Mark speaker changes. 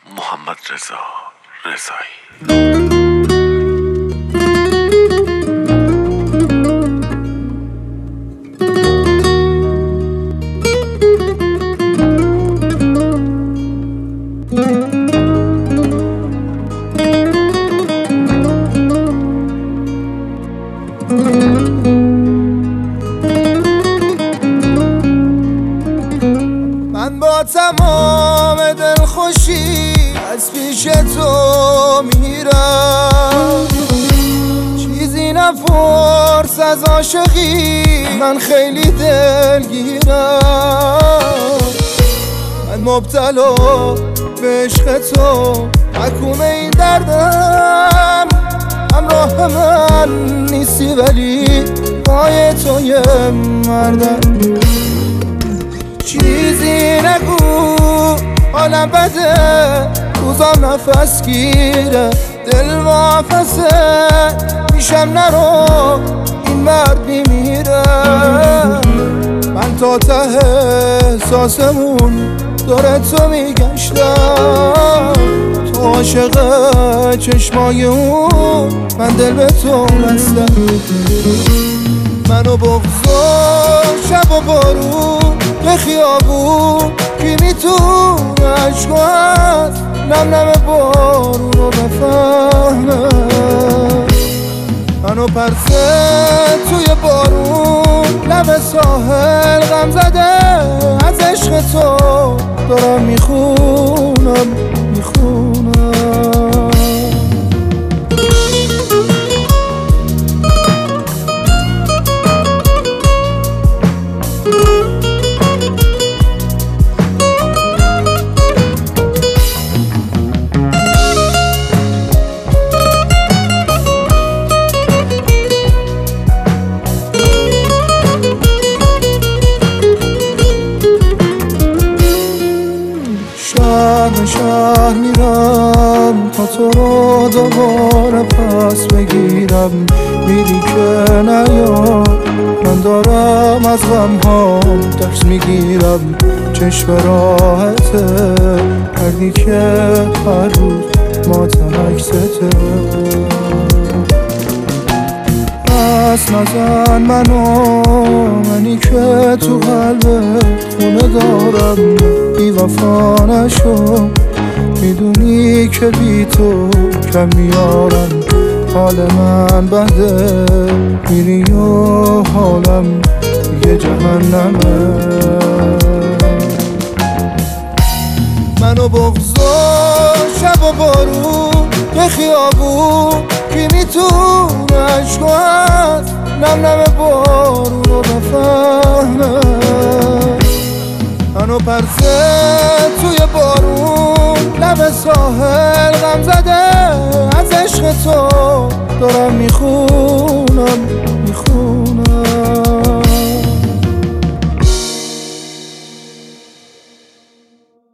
Speaker 1: محمد رضا رضایی.
Speaker 2: من با تمام دلخوشی از پیش تو میرم، چیزی نپرس از عاشقی، من خیلی دلگیرم. من مبتلا به عشق تو، حکوم این دردم. همراه من نیستی ولی پای تو یه مردم. چیزی نگو حالم بده، روزام نفس گیره، دل وافسه میشم نرو این مرد میمیره. من تا ته احساسمون دور تو میگشتم، تو عاشق چشمای اون، من دل به تو بستم. منو بغض و شب و بارون به خیابون، کی میتونه عشقو از نم نم بارون رو بفهمه. منو پرسه توی بارون، لب ساحل غم زده، از عشق تو دارم میخونم. شهر میرم تا تو رو دوباره پس بگیرم. میری که نیا، من دارم از غمهام درس میگیرم. چشم راحته کردی که هر روز ما عکسته. پس نزن منی که تو قلبت خونه دارم. بی وفا نشو، میدونی که بی تو کم میارم. حال من بده، میری و حالم دیگه جهنمه. منو بغض و شب و بارون به خیابون، کی میتونه عشقو از نم نم بارون رو بفهمه. منو پرسه توی بارون، لب ساحل غم زده، از عشق تو دارم میخونم.